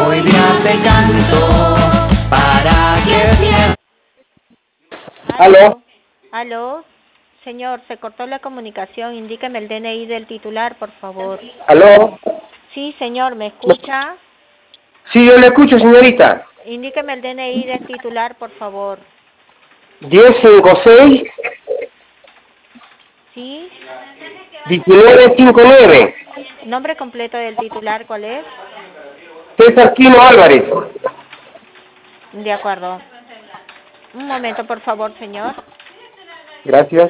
Hoy día te canto para que pierdas. ¿Aló? ¿Aló? Señor, se cortó la comunicación. Indíqueme el DNI del titular, por favor. ¿Aló? Sí, señor, ¿me escucha? Sí, yo le escucho, señorita. Indíqueme el DNI del titular, por favor. 1056 ¿Sí? 1959. ¿Nombre completo del titular cuál es? César Quino Álvarez. De acuerdo. Un momento, por favor, señor. Gracias.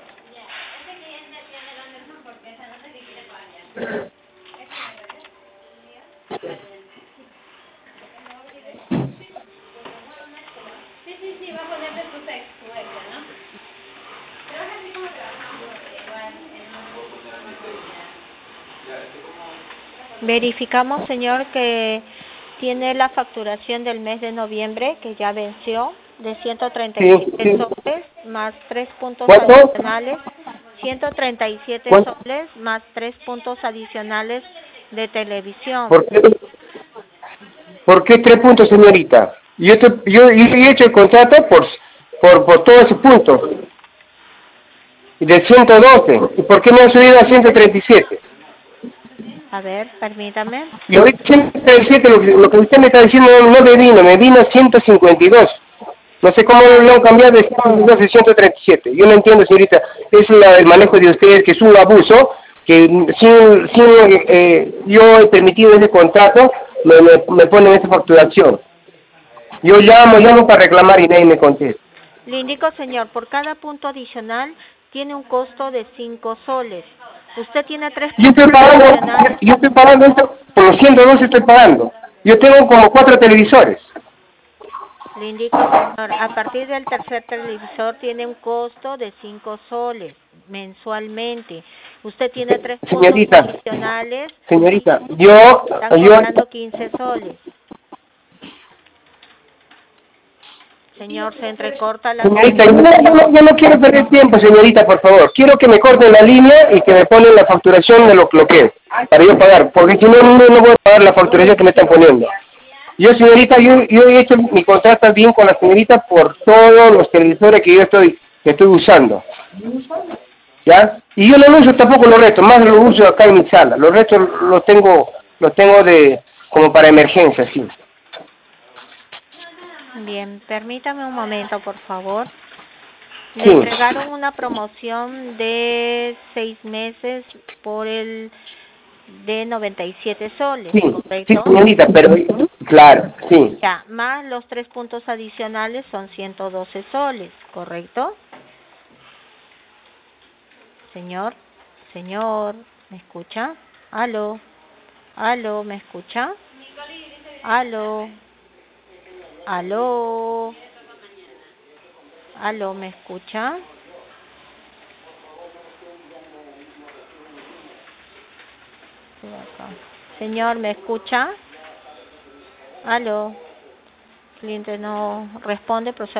Verificamos, señor, que tiene la facturación del mes de noviembre, que ya venció, de 137 Sí. soles, más 3 puntos ¿Cuánto? adicionales, 137 ¿Cuánto? soles, más 3 puntos adicionales de televisión. ¿Por qué 3 puntos, señorita? Yo he hecho el contrato por todos esos puntos. Y de 112. ¿Y por qué me han subido a 137? A ver, permítame. Y ahorita 137, lo que usted me está diciendo no me vino 152. No sé cómo lo han cambiado de 152 a 137. Yo no entiendo, señorita. Es el manejo de ustedes, que es un abuso, que sin yo he permitido ese contrato, me ponen esa facturación. Yo llamo para reclamar y nadie me contesta. Le indico, señor, por cada punto adicional tiene un costo de 5 soles. Usted tiene 3 Yo puntos adicionales. estoy pagando esto, por los 112 estoy pagando. Yo tengo como 4 televisores. Le indico, señor, a partir del tercer televisor tiene un costo de 5 soles mensualmente. Usted tiene 3 puntos Señorita, adicionales. señorita, Están cobrando 15 soles. Señor, se entrecorta la señorita, comunicación. yo no quiero perder tiempo, señorita, por favor. Quiero que me corten la línea y que me ponen la facturación de lo que es, para yo pagar, porque si no, no voy a pagar la facturación que me están poniendo. Yo, señorita, yo he hecho mi contrato bien con la señorita por todos los televisores que que estoy usando. ¿Ya? Y yo no uso tampoco los restos, más los uso acá en mi sala. Los restos los tengo como para emergencia, sí. Bien, permítame un momento, por favor. Le Sí. entregaron una promoción de 6 meses por el de 97 soles, Sí, ¿correcto? señorita, pero claro, sí. Ya, más los 3 puntos adicionales son 112 soles, ¿correcto? Señor, ¿me escucha? Aló, ¿me escucha? Aló, ¿me escucha? Señor, ¿me escucha? Aló, cliente no responde, procedo